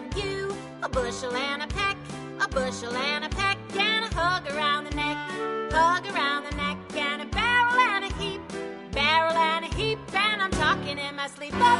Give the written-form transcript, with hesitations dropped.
you. A bushel and a peck, a bushel and a peck, and a hug around the neck, hug around the neck, and a barrel and a heap, and I'm talking in my sleep.